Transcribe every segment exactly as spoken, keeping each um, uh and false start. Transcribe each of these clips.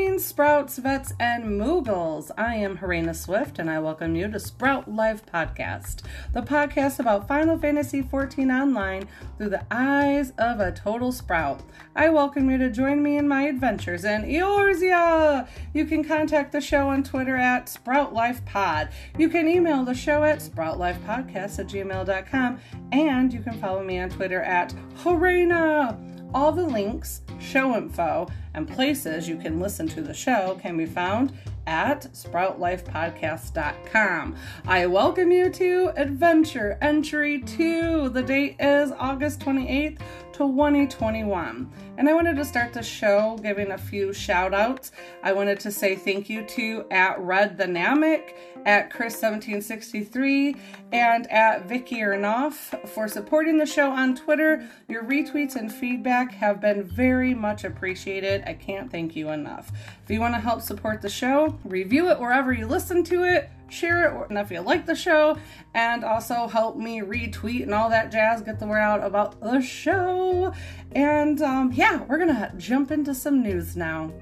Greetings, Sprouts, Vets, and Moogles. I am Harena Swift, and I welcome you to Sprout Life Podcast, the podcast about Final Fantasy fourteen Online through the eyes of a total Sprout. I welcome you to join me in my adventures in Eorzea. You can contact the show on Twitter at SproutLifePod. You can email the show at SproutLifePodcast at gmail dot com, and you can follow me on Twitter at Harena. All the links, show info, and places you can listen to the show can be found at sprout life podcast dot com. I welcome you to Adventure Entry two. The date is August twenty-eighth, twenty twenty-one. And I wanted to start the show giving a few shout outs. I wanted to say thank you to at Red the Namek, at Chris seventeen sixty-three, and at Vicky Ernoff for supporting the show on Twitter. Your retweets and feedback have been very much appreciated. I can't thank you enough. If you want to help support the show, review it wherever you listen to it, share it if you like the show, and also help me retweet and all that jazz, get the word out about the show. And um, yeah, we're gonna jump into some news now.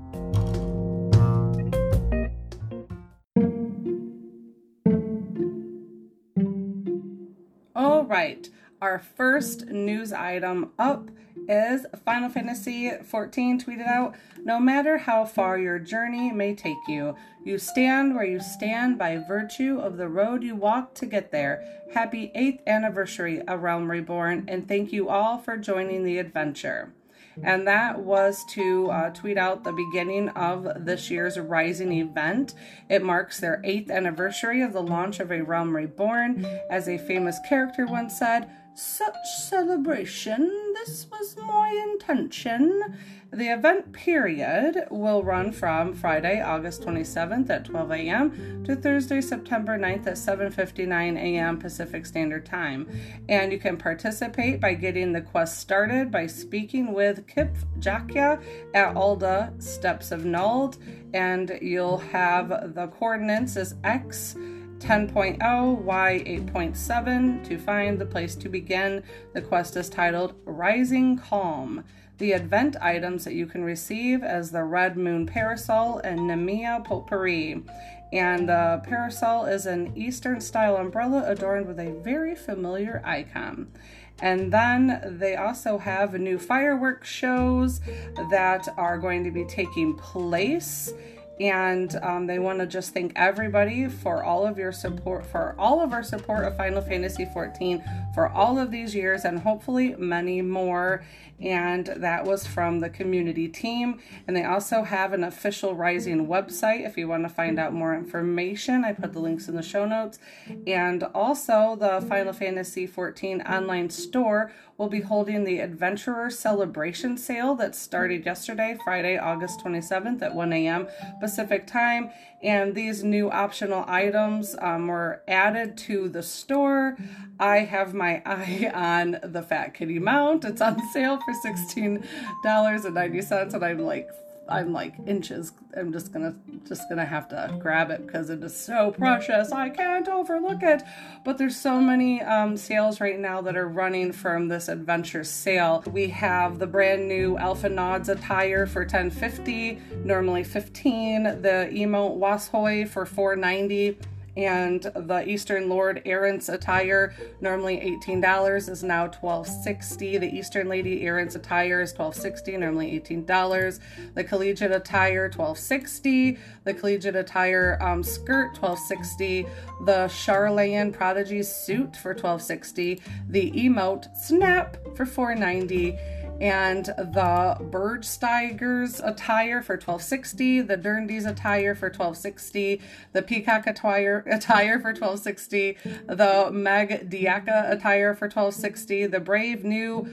All right, our first news item up is Final Fantasy fourteen tweeted out, "No matter how far your journey may take you, you stand where you stand by virtue of the road you walk to get there. Happy eighth anniversary, A Realm Reborn, and thank you all for joining the adventure." And that was to uh, tweet out the beginning of this year's Rising event. It marks their eighth anniversary of the launch of A Realm Reborn. As a famous character once said, "Such celebration, this was my intention." The event period will run from Friday, August twenty-seventh at twelve a.m. to Thursday, September ninth at seven fifty-nine a.m. Pacific Standard Time. And you can participate by getting the quest started by speaking with Kip Jakya at Alda Steps of Nuld, and you'll have the coordinates as X ten point oh, Y eight point seven to find the place to begin. The quest is titled Rising Calm. The event items that you can receive as the Red Moon Parasol and Nemea Potpourri. And the parasol is an Eastern style umbrella adorned with a very familiar icon. And then they also have new fireworks shows that are going to be taking place. And um, they want to just thank everybody for all of your support, for all of our support of Final Fantasy fourteen for all of these years, and hopefully many more. And that was from the community team. And they also have an official Rising website if you want to find out more information. I put the links in the show notes. And also the Final Fantasy fourteen online store will be holding the Adventurer Celebration Sale that started yesterday, Friday, August twenty-seventh at one a.m. Pacific Time. And these new optional items um, were added to the store. I have my eye on the Fat Kitty mount. It's on sale for sixteen dollars and ninety cents, and I'm like I'm like inches. I'm just gonna just gonna have to grab it because it is so precious. I can't overlook it. But there's so many um, sales right now that are running from this adventure sale. We have the brand new Alpha Nods attire for ten fifty, normally fifteen. The emote Washoi for four ninety. And the Eastern Lord Errant's attire, normally eighteen dollars, is now twelve sixty. The Eastern Lady Errant's attire is twelve sixty, normally eighteen dollars. The Collegiate attire, twelve sixty. The Collegiate attire um, skirt, twelve sixty. The Charlayan Prodigy suit for twelve sixty. The emote Snap for four ninety. And the Bergsteiger's attire for twelve sixty, the Durndy's attire for twelve sixty, the Peacock attire attire for twelve sixty, the Meg Diaka attire for twelve sixty, the Brave New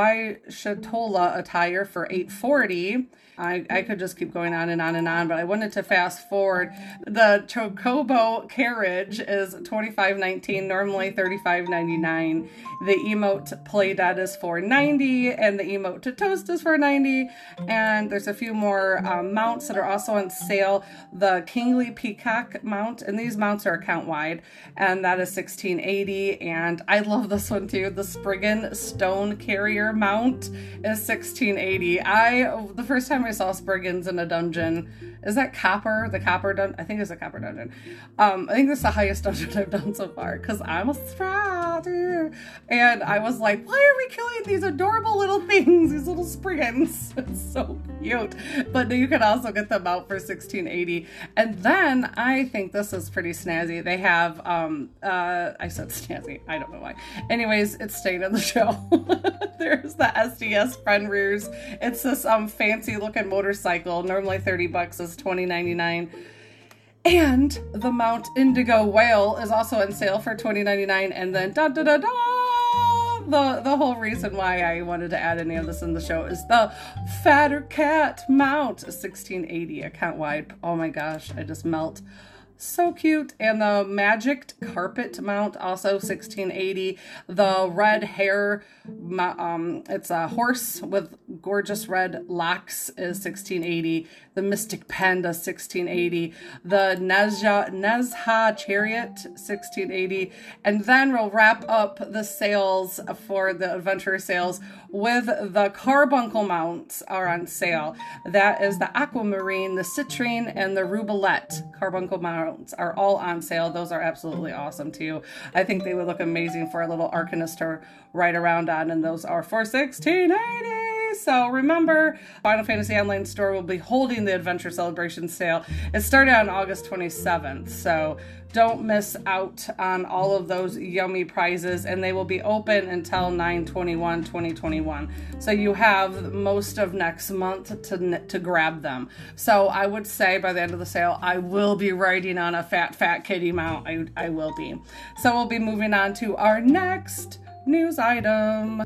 Waishatola attire for eight forty. I, I could just keep going on and on and on, but I wanted to fast forward. The Chocobo carriage is twenty-five nineteen, normally thirty-five ninety-nine. The emote Playdead is four ninety, and the emote to toast is four ninety, and there's a few more um, mounts that are also on sale. The Kingly Peacock mount, and these mounts are account wide, and that is sixteen eighty. And I love this one too. The Spriggan Stone Carrier mount is sixteen eighty. I the first time I saw Spriggans in a dungeon, is that Copper? The Copper dungeon? I think it's a Copper dungeon. Um, I think this is the highest dungeon I've done so far because I'm a strider. And I was like, why are we killing these adorable little things? These little Spriggans. It's so cute. But you can also get them out for sixteen eighty. And then I think this is pretty snazzy. They have, um, uh, I said snazzy. I don't know why. Anyways, it's staying in the show. There's the S D S Friend Rears. It's this um fancy looking motorcycle. Normally thirty bucks is twenty ninety-nine. And the Mount Indigo Whale is also on sale for twenty ninety-nine. And then da da da da. The, the whole reason why I wanted to add any of this in the show is the Fatter Cat mount, sixteen eighty account wide. Oh my gosh, I just melt. So cute. And the Magic Carpet mount, also sixteen eighty. The red hair, um, it's a horse with gorgeous red locks, is sixteen eighty. The Mystic Panda, sixteen eighty. The Nezha, Nezha Chariot, sixteen eighty. And then we'll wrap up the sales for the adventure sales with the Carbuncle mounts are on sale. That is the Aquamarine, the Citrine, and the Rubelette Carbuncle mounts are all on sale. Those are absolutely awesome too. I think they would look amazing for a little Arcanist to ride around on, and those are for sixteen eighty. So remember, Final Fantasy Online Store will be holding the Adventure Celebration sale. It started on August twenty-seventh, so don't miss out on all of those yummy prizes, and they will be open until nine twenty-one twenty twenty-one. So you have most of next month to to grab them. So I would say by the end of the sale, I will be riding on a fat, fat kitty mount. I, I will be. So we'll be moving on to our next news item.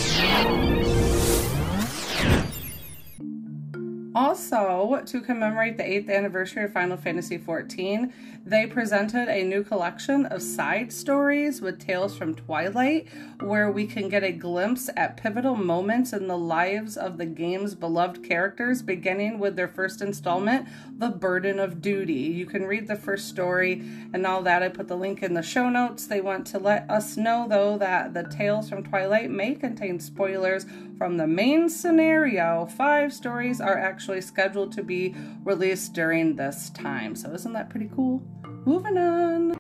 Also, to commemorate the eighth anniversary of Final Fantasy fourteen, they presented a new collection of side stories with Tales from Twilight, where we can get a glimpse at pivotal moments in the lives of the game's beloved characters, beginning with their first installment, The Burden of Duty. You can read the first story and all that. I put the link in the show notes. They want to let us know, though, that the Tales from Twilight may contain spoilers from the main scenario. Five stories are actually scheduled to be released during this time. So isn't that pretty cool? Moving on.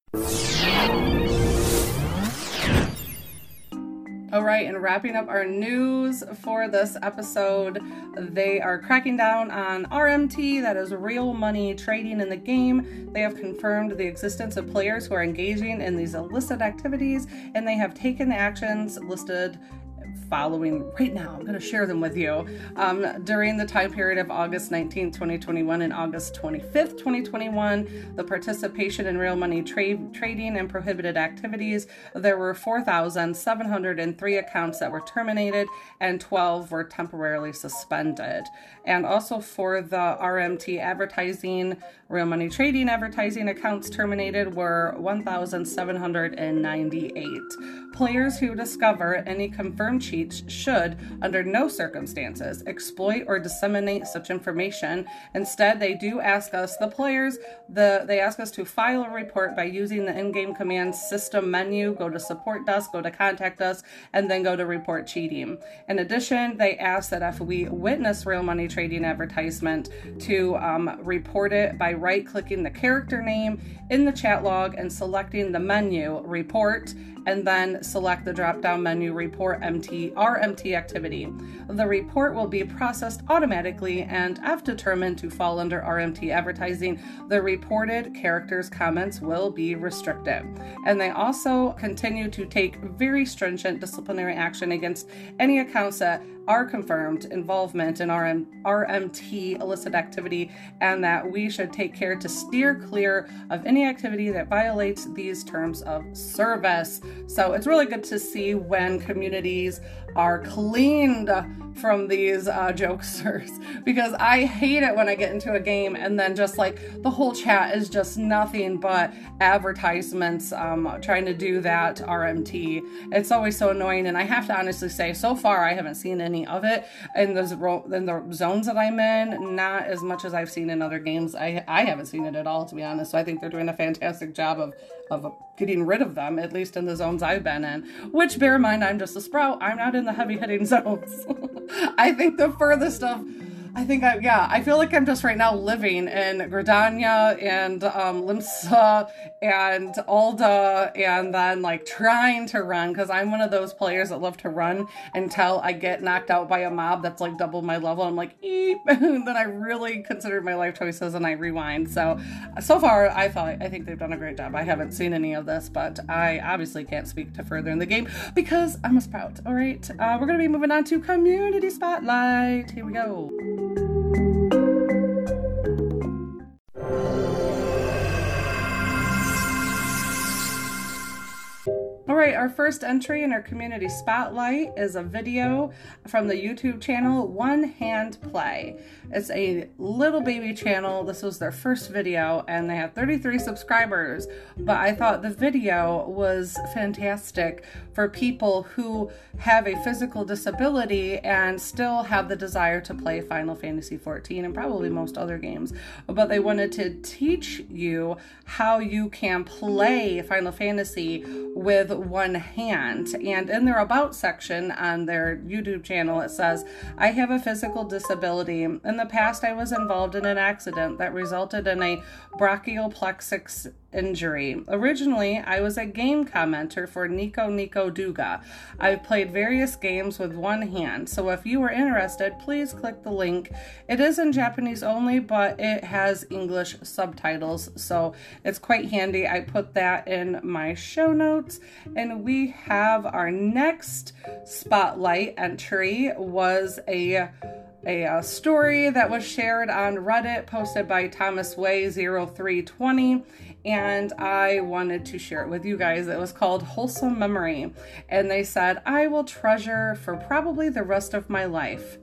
All right, and wrapping up our news for this episode, they are cracking down on R M T, that is real money trading in the game. They have confirmed the existence of players who are engaging in these illicit activities, and they have taken the actions listed following right now. I'm going to share them with you. Um, during the time period of August nineteenth, twenty twenty-one and August twenty-fifth, twenty twenty-one, the participation in real money trade trading and prohibited activities, there were four thousand seven hundred three accounts that were terminated and twelve were temporarily suspended. And also for the R M T advertising, real money trading advertising accounts terminated were one thousand seven hundred ninety-eight. Players who discover any confirmed cheats should, under no circumstances, exploit or disseminate such information. Instead, they do ask us, the players, the they ask us to file a report by using the in-game command system menu, go to support desk, go to contact us, and then go to report cheating. In addition, they ask that if we witness real money trading advertisement, to um, report it by right-clicking the character name in the chat log and selecting the menu report, and then select the drop-down menu report M T R M T activity. The report will be processed automatically, and if determined to fall under R M T advertising, the reported character's comments will be restricted. And they also continue to take very stringent disciplinary action against any accounts that are confirmed involvement in R M T illicit activity, and that we should take care to steer clear of any activity that violates these terms of service. So it's really good to see when communities are cleaned from these uh, jokesters, because I hate it when I get into a game and then just like the whole chat is just nothing but advertisements um, trying to do that R M T. It's always so annoying, and I have to honestly say, so far I haven't seen any any of it in those in the zones that I'm in. Not as much as I've seen in other games. I I haven't seen it at all, to be honest. So I think they're doing a fantastic job of of getting rid of them, at least in the zones I've been in. Which, bear in mind, I'm just a Sprout. I'm not in the heavy hitting zones. I think the furthest of I think I, yeah, I feel like I'm just right now living in Gridania and um, Limsa and Alda, and then like trying to run, because I'm one of those players that love to run until I get knocked out by a mob that's like double my level. I'm like, eep, and then I really consider my life choices and I rewind. So, so far, I thought, I think they've done a great job. I haven't seen any of this, but I obviously can't speak to further in the game because I'm a Sprout. All right, uh, we're going to be moving on to Community Spotlight. Here we go. All right, our first entry in our community spotlight is a video from the YouTube channel One Hand Play. It's a little baby channel. This was their first video and they have thirty-three subscribers, but I thought the video was fantastic for people who have a physical disability and still have the desire to play Final Fantasy fourteen and probably most other games, but they wanted to teach you how you can play Final Fantasy with one hand. And in their About section on their YouTube channel, it says, I have a physical disability. In the past, I was involved in an accident that resulted in a brachial plexus injury. Originally, I was a game commenter for Nico Nico Douga. I've played various games with one hand, so if you are interested, please click the link. It is in Japanese only, but it has English subtitles, so it's quite handy. I put that in my show notes. And we have our next spotlight entry was a A, a story that was shared on Reddit, posted by Thomas Way zero three twenty, and I wanted to share it with you guys. It was called Wholesome Memory, and they said, I will treasure for probably the rest of my life.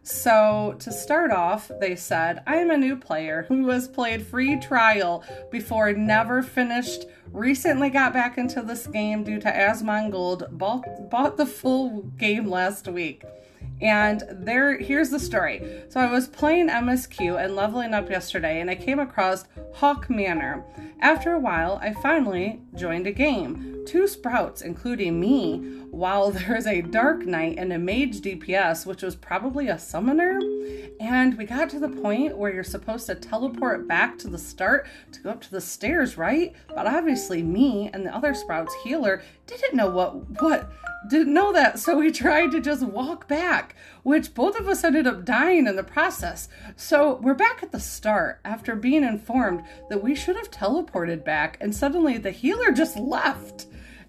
So to start off, they said, I am a new player who has played free trial before, never finished, recently got back into this game due to Asmongold, bought, bought the full game last week. And there, here's the story. So I was playing M S Q and leveling up yesterday, and I came across Hawk Manor. After a while, I finally joined a game. Two Sprouts, including me, while there's a Dark Knight and a Mage D P S, which was probably a summoner. And we got to the point where you're supposed to teleport back to the start to go up to the stairs, right? But obviously me and the other Sprouts healer didn't know what, what, didn't know that. So we tried to just walk back, which both of us ended up dying in the process. So we're back at the start after being informed that we should have teleported back, and suddenly the healer just left.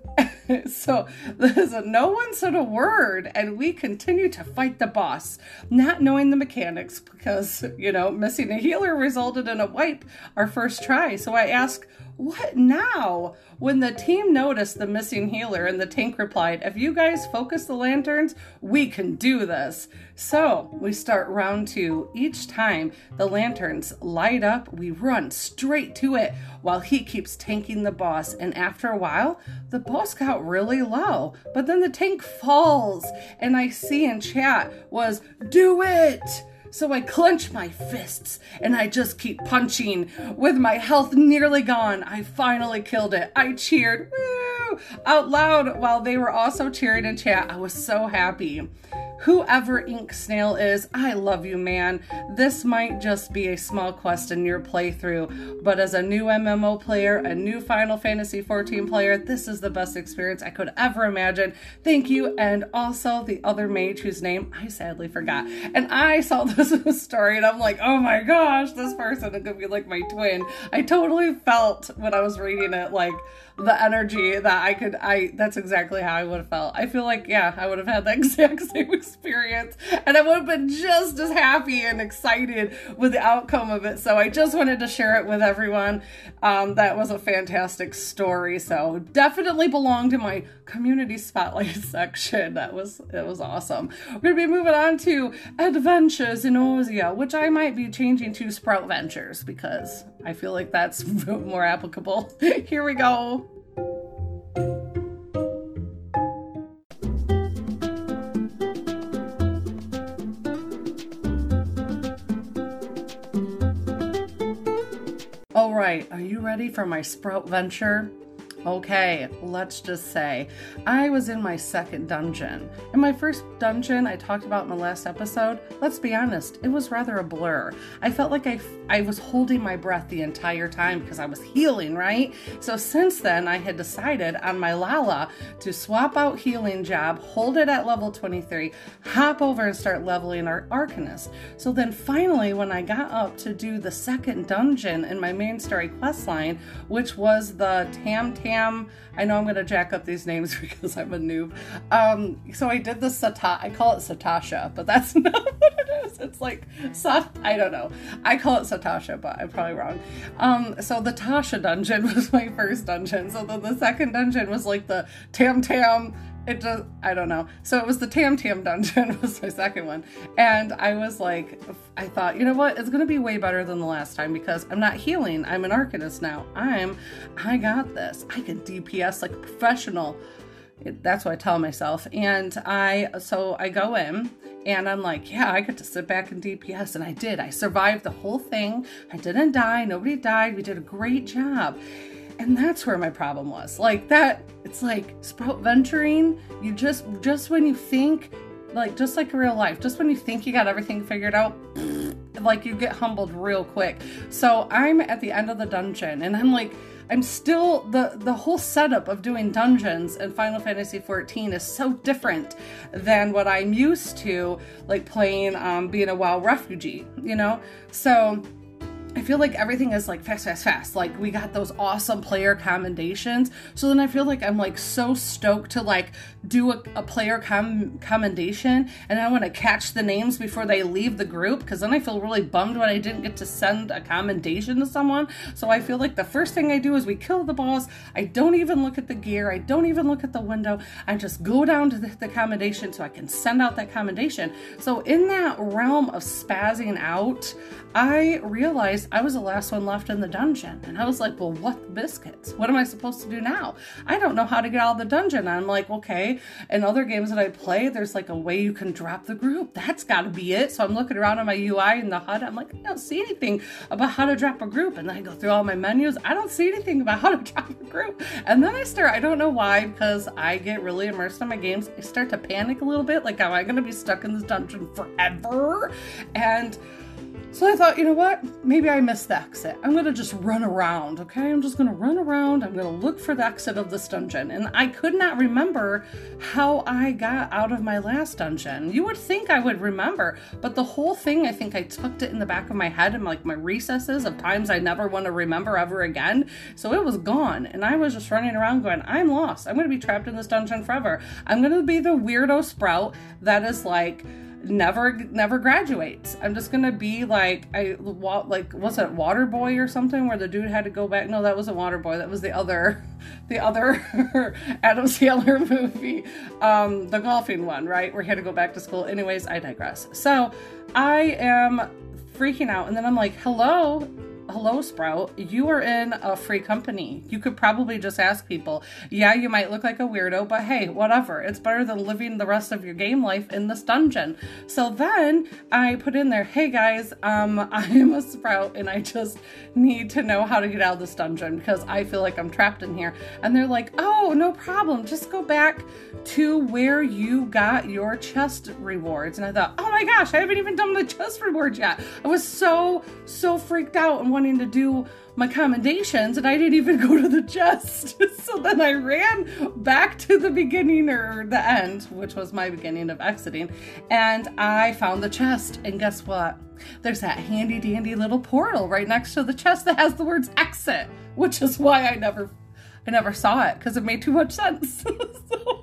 So no one said a word, and we continued to fight the boss, not knowing the mechanics because, you know, missing a healer resulted in a wipe our first try. So I asked, what now? When the team noticed the missing healer, and the tank replied, if you guys focus the lanterns, we can do this. So we start round two. Each time the lanterns light up, we run straight to it while he keeps tanking the boss. And after a while, the boss got really low, but then the tank falls, and I see in chat was, do it! So I clench my fists and I just keep punching. With my health nearly gone, I finally killed it. I cheered woo, out loud while they were also cheering in chat. I was so happy. Whoever Ink Snail is, I love you, man. This might just be a small quest in your playthrough, but as a new M M O player, a new Final Fantasy fourteen player, this is the best experience I could ever imagine. Thank you. And also the other mage whose name I sadly forgot. And I saw this story and I'm like, oh my gosh, this person is gonna be like my twin. I totally felt when I was reading it, like the energy that I could, I, that's exactly how I would have felt. I feel like, yeah, I would have had the exact same experience, and I would have been just as happy and excited with the outcome of it. So I just wanted to share it with everyone. Um, that was a fantastic story. So definitely belonged in my community spotlight section. That was, it was awesome. We're gonna be moving on to Adventures in Ozia, which I might be changing to Sprout Ventures because I feel like that's more applicable. Here we go. right, are you ready for my Sprout venture? Okay, let's just say I was in my second dungeon. In my first dungeon I talked about in the last episode, let's be honest, it was rather a blur. I felt like I, I was holding my breath the entire time because I was healing, right? So since then, I had decided on my Lala to swap out healing job, hold it at level twenty-three, hop over and start leveling our Arcanist. So then finally, when I got up to do the second dungeon in my main story questline, which was the Tam Tam I know I'm going to jack up these names because I'm a noob. Um, so I did the Sata, I call it Satasha, but that's not what it is. It's like, Sat, I don't know. I call it Satasha, but I'm probably wrong. Um, so the Tasha dungeon was my first dungeon. So then the second dungeon was like the Tam Tam. It just, I don't know. So it was the Tam Tam dungeon was my second one. And I was like, I thought, you know what? It's going to be way better than the last time because I'm not healing. I'm an Arcanist now. I'm, I got this. I can D P S like a professional. It, that's what I tell myself. And I, so I go in and I'm like, yeah, I get to sit back and D P S. And I did. I survived the whole thing. I didn't die. Nobody died. We did a great job. And that's where my problem was. Like that, it's like Sprout venturing, you just, just when you think, like, just like real life, just when you think you got everything figured out, like you get humbled real quick. So I'm at the end of the dungeon and I'm like, I'm still, the, the whole setup of doing dungeons in Final Fantasy fourteen is so different than what I'm used to, like playing, um, being a WoW refugee, you know? So I feel like everything is like fast, fast, fast. Like we got those awesome player commendations. So then I feel like I'm like so stoked to like do a, a player com commendation and I want to catch the names before they leave the group because then I feel really bummed when I didn't get to send a commendation to someone. So I feel like the first thing I do is we kill the boss. I don't even look at the gear. I don't even look at the window. I just go down to the, the commendation so I can send out that commendation. So in that realm of spazzing out, I realized I was the last one left in the dungeon. And I was like, well, what biscuits? What am I supposed to do now? I don't know how to get out of the dungeon. And I'm like, okay, in other games that I play, there's like a way you can drop the group. That's got to be it. So I'm looking around on my U I in the H U D. I'm like, I don't see anything about how to drop a group. And then I go through all my menus. I don't see anything about how to drop a group. And then I start, I don't know why, because I get really immersed in my games. I start to panic a little bit. Like, am I going to be stuck in this dungeon forever? And so I thought, you know what? Maybe I missed the exit. I'm going to just run around, okay? I'm just going to run around. I'm going to look for the exit of this dungeon. And I could not remember how I got out of my last dungeon. You would think I would remember, but the whole thing, I think I tucked it in the back of my head and like my recesses of times I never want to remember ever again. So it was gone. And I was just running around going, I'm lost. I'm going to be trapped in this dungeon forever. I'm going to be the weirdo Sprout that is like, never never graduates. I'm just gonna be like I like was it Waterboy or something where the dude had to go back? No, that wasn't Waterboy. That was the other the other Adam Sandler movie, um the golfing one, right, where he had to go back to school. Anyways, I digress. So I am freaking out and then I'm like, hello Hello, Sprout. You are in a free company. You could probably just ask people. Yeah, you might look like a weirdo, but hey, whatever. It's better than living the rest of your game life in this dungeon. So then I put in there, hey guys, um, I am a Sprout and I just need to know how to get out of this dungeon because I feel like I'm trapped in here. And they're like, oh, no problem. Just go back to where you got your chest rewards. And I thought, oh my gosh, I haven't even done the chest rewards yet. I was so, so freaked out and wanting to do my commendations and I didn't even go to the chest. So then I ran back to the beginning or the end, which was my beginning of exiting, and I found the chest. And guess what? There's that handy dandy little portal right next to the chest that has the words exit, which is why I never I never saw it because it made too much sense. So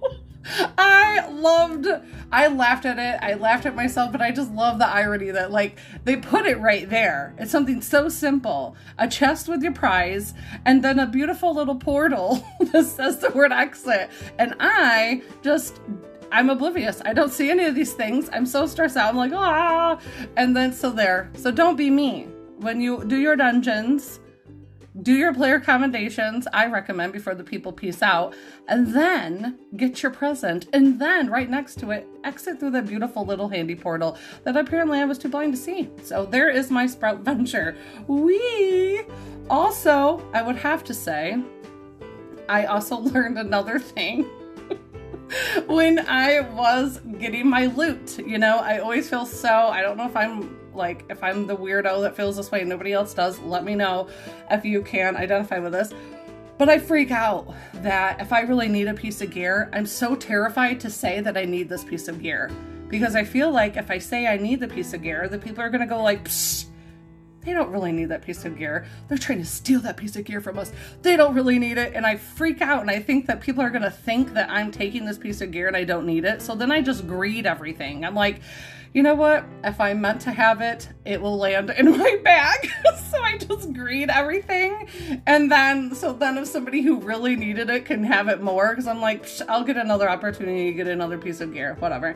I loved, I laughed at it. I laughed at myself, but I just love the irony that like they put it right there. It's something so simple. A chest with your prize and then a beautiful little portal that says the word exit. And I just, I'm oblivious. I don't see any of these things. I'm so stressed out. I'm like, ah, and then so there. So don't be me. When you do your dungeons, do your player commendations, I recommend, before the people peace out, and then get your present, and then right next to it, exit through the beautiful little handy portal that apparently I was too blind to see. So there is my Sprout venture. Wee! Also, I would have to say, I also learned another thing when I was getting my loot. You know, I always feel so, I don't know if I'm like, if I'm the weirdo that feels this way and nobody else does, let me know if you can identify with this. But I freak out that if I really need a piece of gear, I'm so terrified to say that I need this piece of gear. Because I feel like if I say I need the piece of gear, the people are going to go like, psh, they don't really need that piece of gear. They're trying to steal that piece of gear from us. They don't really need it. And I freak out and I think that people are going to think that I'm taking this piece of gear and I don't need it. So then I just greed everything. I'm like, you know what? If I'm meant to have it, it will land in my bag. So I just greed everything. And then, so then if somebody who really needed it can have it more, because I'm like, I'll get another opportunity to get another piece of gear, whatever.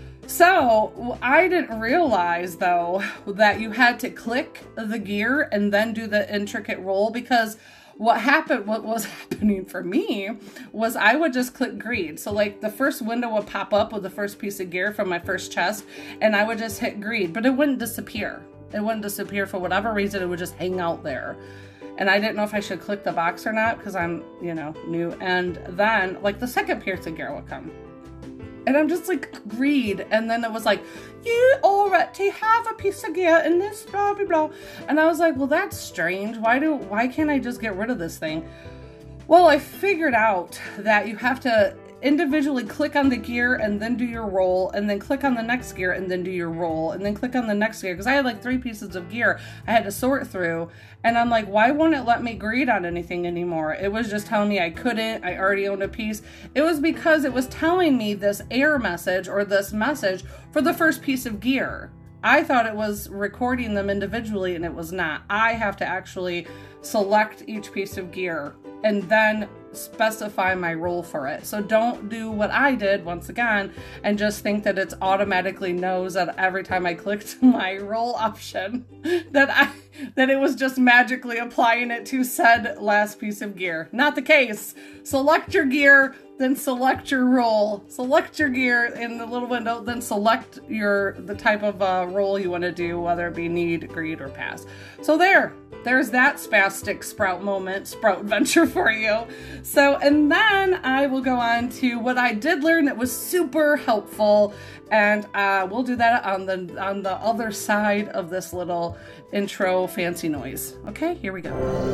So I didn't realize though that you had to click the gear and then do the intricate roll, because what happened, what was happening for me was I would just click greed. So like the first window would pop up with the first piece of gear from my first chest and I would just hit greed, but it wouldn't disappear. It wouldn't disappear for whatever reason. It would just hang out there. And I didn't know if I should click the box or not because I'm, you know, new. And then like the second piece of gear would come. And I'm just like, greed. And then it was like, you already have a piece of gear in this, blah, blah, blah. And I was like, well, that's strange. Why do, why can't I just get rid of this thing? Well, I figured out that you have to individually click on the gear and then do your roll, and then click on the next gear and then do your roll, and then click on the next gear. Because I had like three pieces of gear I had to sort through. And I'm like, why won't it let me greed on anything anymore? It was just telling me I couldn't. I already owned a piece. It was because it was telling me this error message or this message for the first piece of gear. I thought it was recording them individually and it was not. I have to actually select each piece of gear and then specify my role for it. So don't do what I did once again and just think that it's automatically knows that every time I clicked my role option that I that it was just magically applying it to said last piece of gear. Not the case. Select your gear, then select your role. Select your gear in the little window, then select your the type of uh, role you want to do, whether it be need, greed, or pass. So there. There's that spastic Sprout moment, Sprout venture for you. So, and then I will go on to what I did learn that was super helpful, and uh, we'll do that on the on the other side of this little intro fancy noise. Okay, here we go.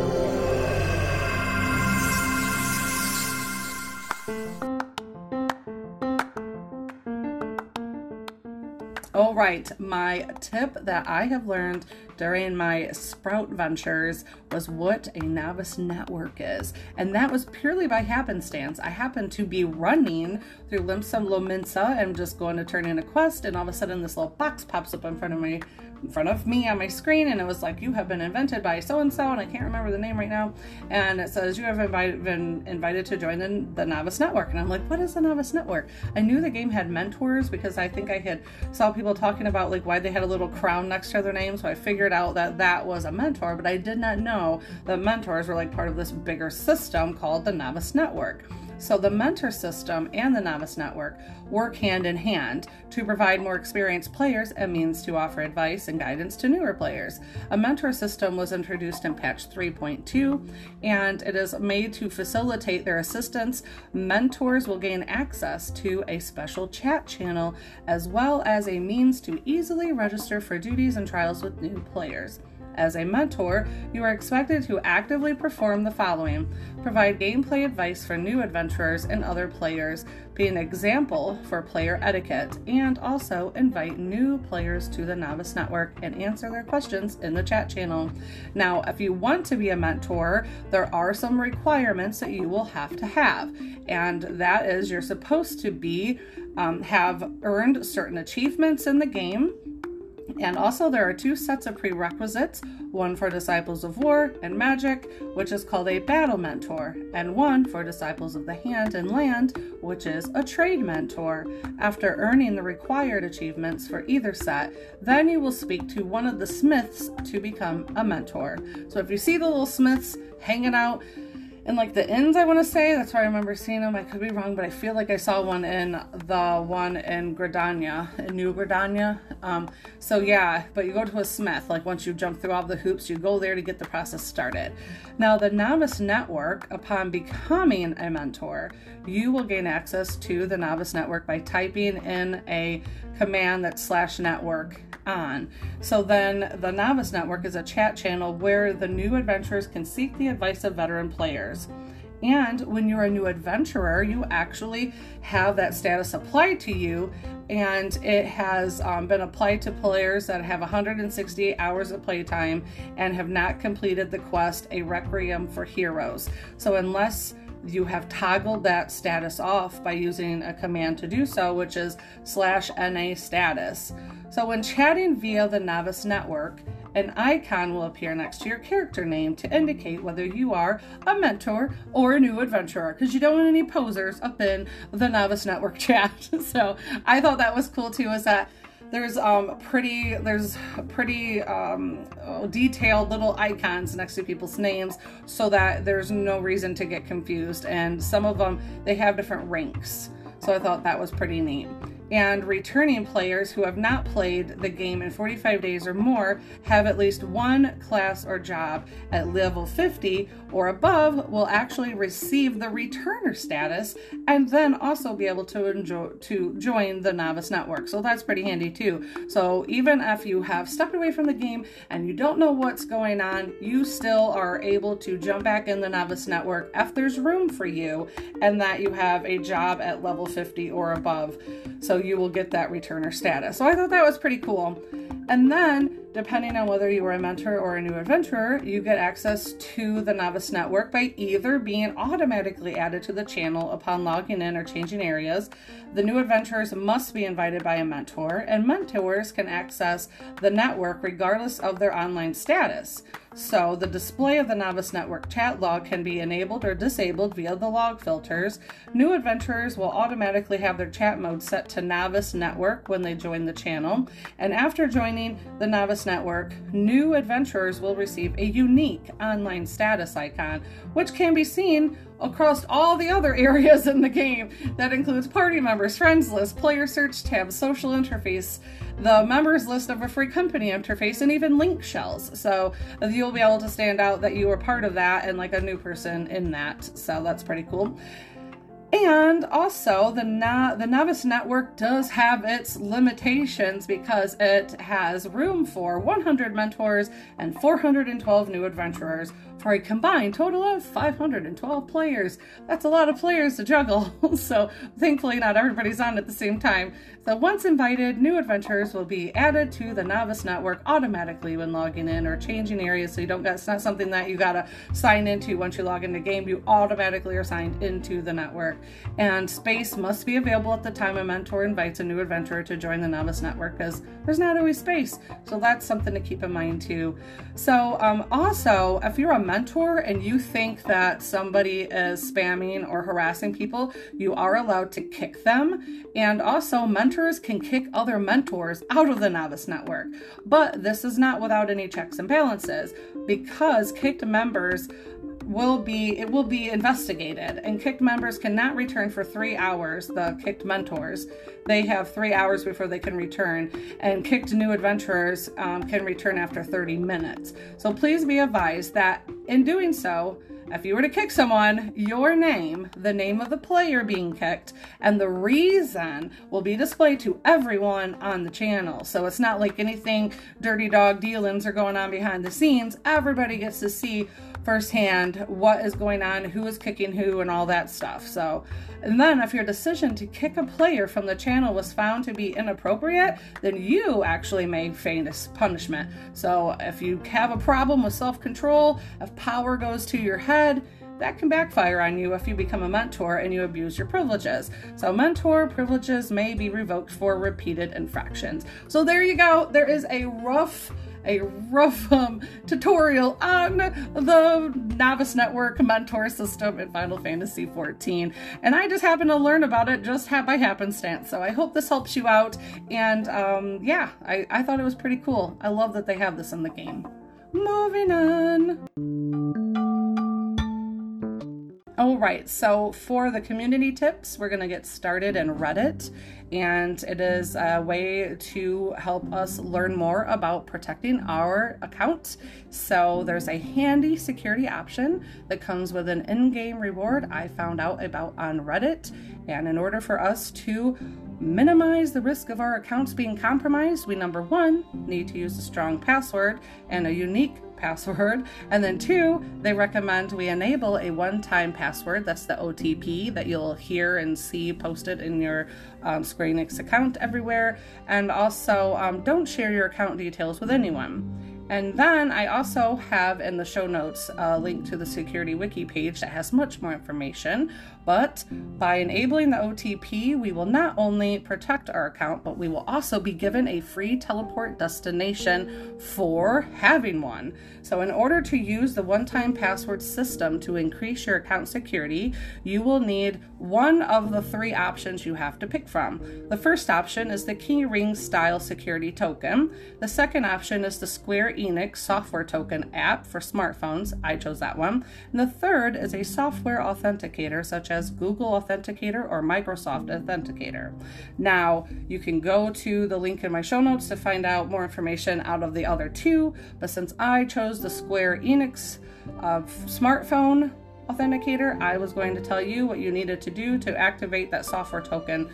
All right, my tip that I have learned during my Sprout ventures was what a novice network is. And that was purely by happenstance. I happened to be running through Limsa Lominsa and just going to turn in a quest, and all of a sudden this little box pops up in front of me, in front of me on my screen, and it was like, you have been invented by so-and-so, and I can't remember the name right now, and it says you have invited, been invited to join the, the Novice Network. And I'm like, what is the Novice Network? I knew the game had mentors because I think I had saw people talking about like why they had a little crown next to their name, so I figured out that that was a mentor, but I did not know that mentors were like part of this bigger system called the Novice Network. So the mentor system and the Novice Network work hand in hand to provide more experienced players a means to offer advice and guidance to newer players. A mentor system was introduced in patch three point two, and it is made to facilitate their assistance. Mentors will gain access to a special chat channel as well as a means to easily register for duties and trials with new players. As a mentor, you are expected to actively perform the following: provide gameplay advice for new adventurers and other players, be an example for player etiquette, and also invite new players to the Novice Network and answer their questions in the chat channel. Now, if you want to be a mentor, there are some requirements that you will have to have, and that is you're supposed to be um, have earned certain achievements in the game. And also there are two sets of prerequisites, one for Disciples of War and Magic, which is called a Battle Mentor, and one for Disciples of the Hand and Land, which is a Trade Mentor. After earning the required achievements for either set, then you will speak to one of the smiths to become a mentor. So if you see the little smiths hanging out in like the inns, I want to say, that's where I remember seeing them. I could be wrong, but I feel like I saw one in the one in Gridania, in New Gridania. Um, so yeah, but you go to a smith, like once you jump through all the hoops, you go there to get the process started. Now the Novice Network, upon becoming a mentor, you will gain access to the Novice Network by typing in a command that's slash network on. So then the Novice Network is a chat channel where the new adventurers can seek the advice of veteran players. And when you're a new adventurer, you actually have that status applied to you, and it has um, been applied to players that have one hundred sixty-eight hours of playtime and have not completed the quest, A Requiem for Heroes. So unless you have toggled that status off by using a command to do so, which is slash N A status. So when chatting via the Novice Network, an icon will appear next to your character name to indicate whether you are a mentor or a new adventurer, because you don't want any posers up in the Novice Network chat. So I thought that was cool too, is that there's um pretty there's pretty um detailed little icons next to people's names so that there's no reason to get confused, and some of them, they have different ranks. So I thought that was pretty neat. And returning players who have not played the game in forty-five days or more have at least one class or job at level fifty or above will actually receive the returner status and then also be able to enjoy to join the Novice Network. So that's pretty handy too. So even if you have stepped away from the game and you don't know what's going on, you still are able to jump back in the Novice Network if there's room for you and that you have a job at level fifty or above. So you will get that returner status. So I thought that was pretty cool. And then, depending on whether you are a mentor or a new adventurer, you get access to the Novice Network by either being automatically added to the channel upon logging in or changing areas. The new adventurers must be invited by a mentor, and mentors can access the network regardless of their online status. So the display of the Novice Network chat log can be enabled or disabled via the log filters. New adventurers will automatically have their chat mode set to Novice Network when they join the channel. And after joining the Novice Network, new adventurers will receive a unique online status icon, which can be seen across all the other areas in the game. That includes party members, friends list, player search tab, social interface, the members list of a free company interface, and even link shells. So you'll be able to stand out that you were part of that and like a new person in that. So that's pretty cool. And also, the, no the Novice Network does have its limitations because it has room for one hundred mentors and four hundred twelve new adventurers for a combined total of five hundred twelve players. That's a lot of players to juggle, so thankfully not everybody's on at the same time. So once invited, new adventurers will be added to the Novice Network automatically when logging in or changing areas, so you don't get, it's not something that you gotta sign into once you log into the game. You automatically are signed into the network. And space must be available at the time a mentor invites a new adventurer to join the Novice Network, because there's not always space. So that's something to keep in mind too. So um, also, if you're a mentor and you think that somebody is spamming or harassing people, you are allowed to kick them. And also, mentors can kick other mentors out of the Novice Network. But this is not without any checks and balances, because kicked members will be it will be investigated, and kicked members cannot return for three hours. The kicked mentors, they have three hours before they can return, and kicked new adventurers um, can return after thirty minutes. So please be advised that in doing so, if you were to kick someone, your name, the name of the player being kicked, and the reason will be displayed to everyone on the channel. So it's not like anything dirty dog dealings are going on behind the scenes. Everybody gets to see firsthand what is going on, who is kicking who, and all that stuff. So, and then if your decision to kick a player from the channel was found to be inappropriate, then you actually may face punishment. So if you have a problem with self-control, if power goes to your head, that can backfire on you if you become a mentor and you abuse your privileges. So mentor privileges may be revoked for repeated infractions. So there you go. There is a rough a rough um, tutorial on the Novice Network mentor system in Final Fantasy fourteen. And I just happened to learn about it just by happenstance. So I hope this helps you out. And um, yeah, I, I thought it was pretty cool. I love that they have this in the game. Moving on. All right, so for the community tips, we're going to get started in Reddit, and it is a way to help us learn more about protecting our account. So there's a handy security option that comes with an in-game reward I found out about on Reddit, and in order for us to minimize the risk of our accounts being compromised, we number one need to use a strong password and a unique password, and then two, they recommend we enable a one-time password. That's the O T P that you'll hear and see posted in your um, Square Enix account everywhere. And also um, don't share your account details with anyone. And then I also have in the show notes a link to the security wiki page that has much more information. But by enabling the O T P, we will not only protect our account, but we will also be given a free teleport destination for having one. So in order to use the one-time password system to increase your account security, you will need one of the three options you have to pick from. The first option is the Keyring style security token. The second option is the Square Enix software token app for smartphones. I chose that one. And the third is a software authenticator such as Google Authenticator or Microsoft Authenticator. Now, you can go to the link in my show notes to find out more information out of the other two, but since I chose the Square Enix uh, smartphone authenticator, I was going to tell you what you needed to do to activate that software token.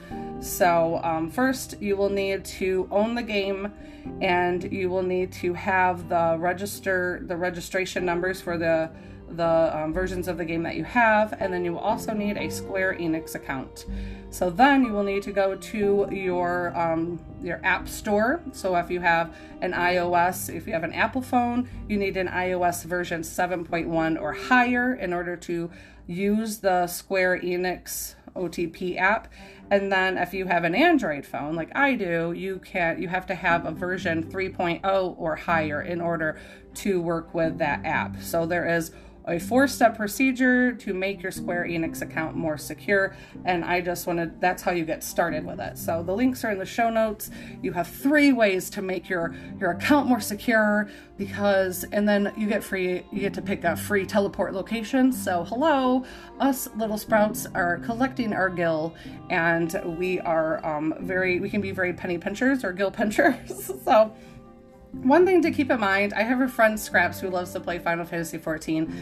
So um, first you will need to own the game, and you will need to have the register the registration numbers for the the um, versions of the game that you have, and then you will also need a Square Enix account. So then you will need to go to your um, your app store. So if you have an iOS, if you have an Apple phone, you need an iOS version seven point one or higher in order to use the Square Enix O T P app. And then if you have an Android phone like I do, you can you have to have a version three point oh or higher in order to work with that app. So there is a four-step procedure to make your Square Enix account more secure, and I just wanted, that's how you get started with it. So the links are in the show notes. You have three ways to make your your account more secure, because and then you get free you get to pick a free teleport location. So hello, us little sprouts are collecting our gil, and we are um very we can be very penny pinchers or gil pinchers. So one thing to keep in mind, I have a friend Scraps who loves to play Final Fantasy fourteen,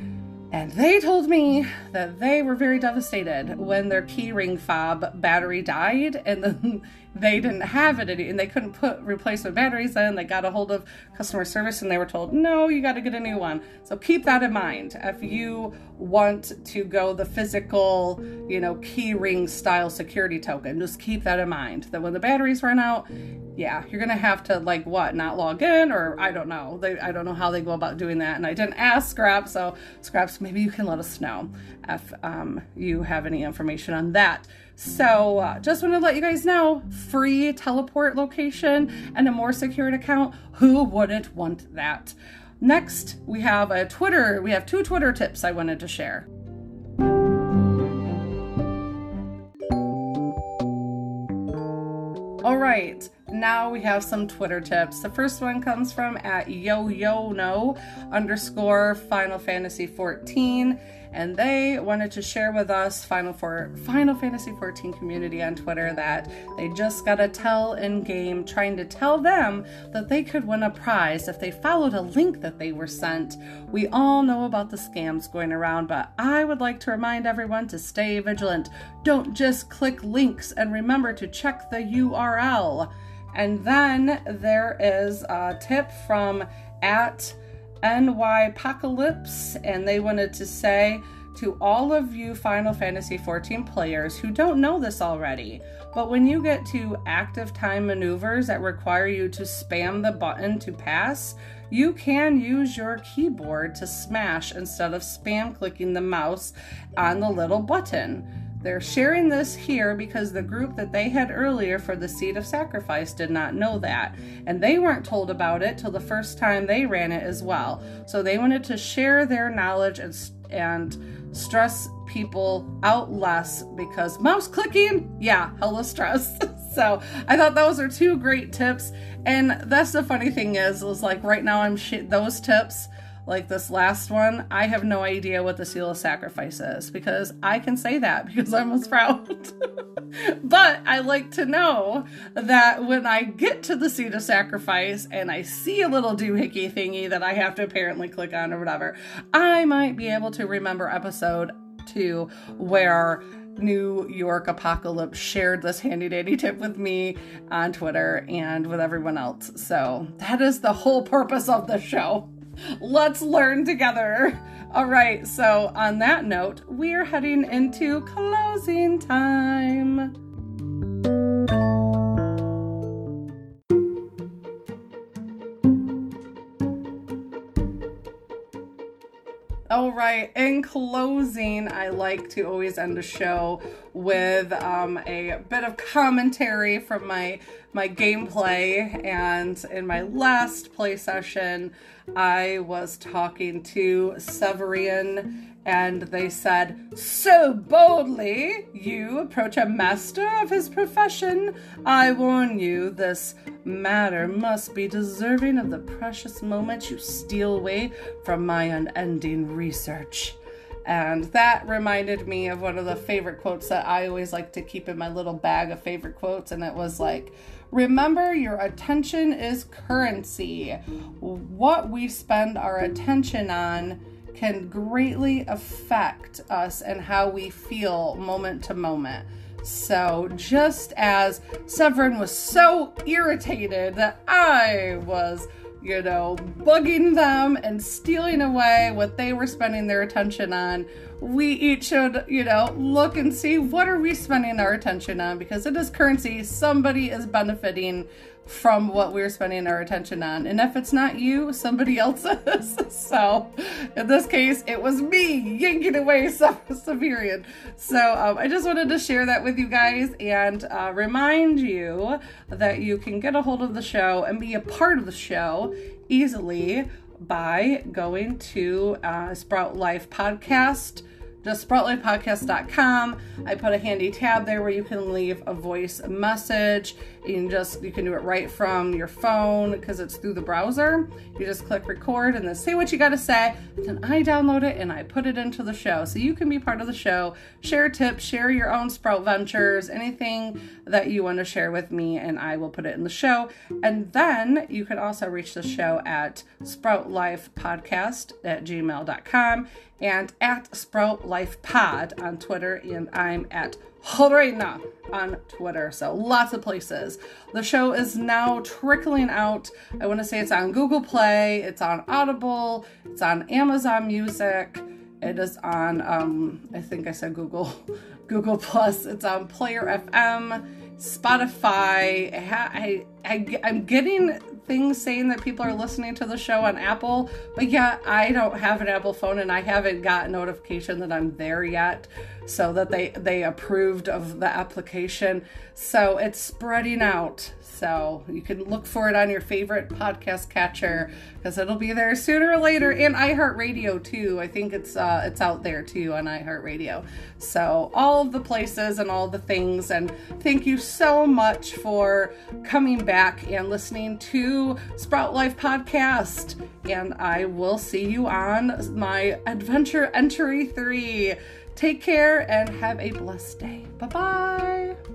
and they told me that they were very devastated when their keyring fob battery died, and then they didn't have it, and they couldn't put replacement batteries in. They got a hold of customer service and they were told, no, you got to get a new one. So keep that in mind. If you want to go the physical, you know, keyring style security token, just keep that in mind, that when the batteries run out, yeah, you're gonna have to, like, what, not log in, or I don't know. They, I don't know how they go about doing that, and I didn't ask Scraps, so Scraps, maybe you can let us know if um, you have any information on that. So uh, just want to let you guys know, free teleport location and a more secured account. Who wouldn't want that? Next, we have a Twitter. We have two Twitter tips I wanted to share. All right, now we have some Twitter tips. The first one comes from at yo-yo-no underscore Final Fantasy fourteen, and they wanted to share with us Final for Final Fantasy fourteen community on Twitter that they just got a tell in game trying to tell them that they could win a prize if they followed a link that they were sent. We all know about the scams going around, but I would like to remind everyone to stay vigilant. Don't just click links, and remember to check the U R L. And then there is a tip from at N Y Apocalypse, and they wanted to say to all of you Final Fantasy fourteen players who don't know this already, but when you get to active time maneuvers that require you to spam the button to pass, you can use your keyboard to smash instead of spam clicking the mouse on the little button. They're sharing this here because the group that they had earlier for the Seed of Sacrifice did not know that. And they weren't told about it till the first time they ran it as well. So they wanted to share their knowledge and, and stress people out less because mouse clicking, yeah, hella stress. So I thought those are two great tips. And that's the funny thing is, is like right now I'm sh- those tips, like this last one, I have no idea what the Seal of Sacrifice is because I can say that because I'm a Sprout. But I like to know that when I get to the Seed of Sacrifice and I see a little doohickey thingy that I have to apparently click on or whatever, I might be able to remember episode two where New York Apocalypse shared this handy dandy tip with me on Twitter and with everyone else. So that is the whole purpose of the show. Let's learn together. All right, so on that note, we're heading into closing time. All right, in closing, I like to always end a show with um, a bit of commentary from my my gameplay. And in my last play session, I was talking to Severian, and they said, "So boldly you approach a master of his profession. I warn you, this matter must be deserving of the precious moments you steal away from my unending research." And that reminded me of one of the favorite quotes that I always like to keep in my little bag of favorite quotes, and it was like, "Remember, your attention is currency. What we spend our attention on can greatly affect us and how we feel moment to moment." So just as Severin was so irritated that I was, you know, bugging them and stealing away what they were spending their attention on, we each should, you know, look and see what are we spending our attention on, because it is currency. Somebody is benefiting from what we're spending our attention on. And if it's not you, somebody else is. So in this case, it was me yanking away Severian. So um, I just wanted to share that with you guys and uh, remind you that you can get a hold of the show and be a part of the show easily by going to uh, Sprout Life Podcast. Just sprout life podcast dot com. I put a handy tab there where you can leave a voice message. You can just, you can do it right from your phone because it's through the browser. You just click record and then say what you got to say. Then I download it and I put it into the show. So you can be part of the show, share tips, share your own Sprout ventures, anything that you want to share with me, and I will put it in the show. And then you can also reach the show at sprout life podcast at gmail dot com and at Sprout Life Pod on Twitter, and I'm at Horena on Twitter. So lots of places. The show is now trickling out. I want to say it's on Google Play, it's on Audible, it's on Amazon Music, it is on, um, I think I said Google, Google Plus, it's on Player F M, Spotify. I, I, I'm getting things saying that people are listening to the show on Apple, but yeah, I don't have an Apple phone and I haven't got notification that I'm there yet, so that they they approved of the application. So it's spreading out, so you can look for it on your favorite podcast catcher because it'll be there sooner or later. And iHeartRadio too, I think it's uh it's out there too on iHeartRadio. So all of the places and all the things. And thank you so much for coming back and listening to Sprout Life Podcast, and I will see you on my Adventure Entry three. Take care and have a blessed day. Bye-bye.